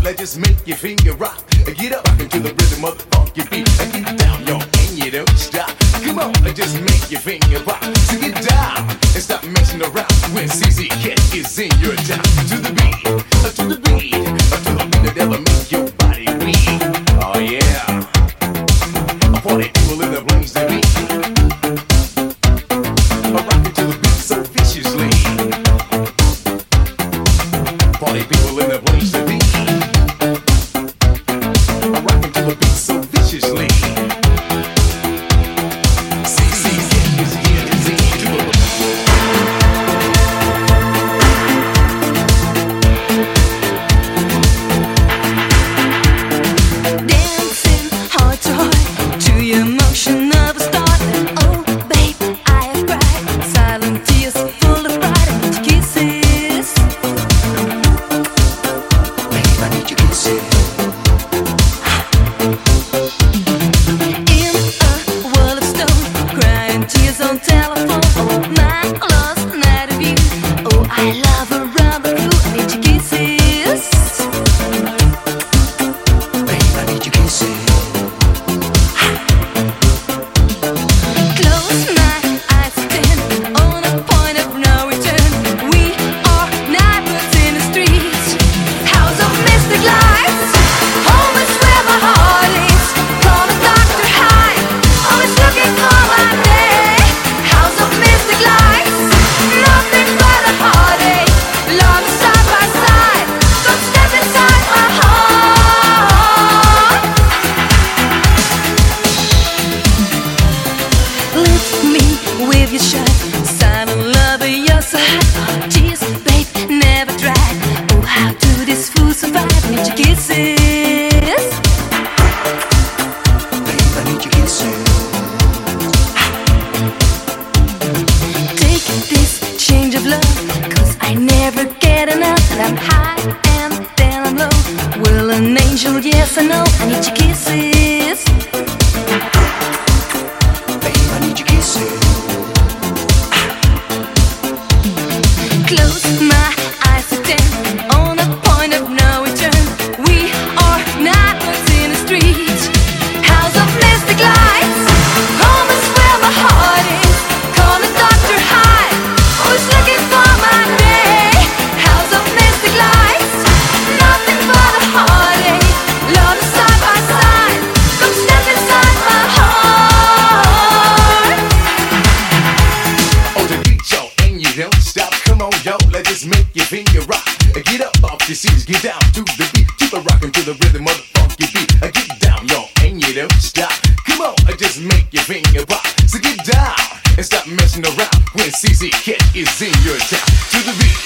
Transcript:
let's just make your finger rock. Get up, rockin' to the rhythm of the funky beat. Get down, yo, and you don't stop. Come on, let's just make your finger pop. So get down and stop messing around when CZ Cat is in your town. To the beat, to the beat, to the beat that'll make your body weak. Oh yeah, party people in the place to be. Rockin' to the beat so viciously. Party people in the place to be. Rockin' to the beat so viciously. With your shot, silent love at your side. Tears, babe, never dry. Oh, how do these fools survive? I need your kisses. Babe, I need your kisses. Take this change of love, 'cause I never get enough. And I'm high and then I'm low. Will an angel, yes or no? I need your kisses. Babe, I need your kisses. Close my eyes again, on a point of no return. We are nightbirds in the street, house of mystic lights. Home is where my heart is. Call the doctor high, who's looking for my day? House of mystic lights, nothing but a heartache. Love is side by side, come step inside my heart. On the beat, yo, and you don't stop. Come on, yo, let's just make your finger rock. Get up off your seats, get down to the beat. Keep it rockin' to the rhythm of the funky beat. Get down, yo, and you don't stop. Come on, just make your finger pop. So get down and stop messing around when CZ Cat is in your town. To the beat,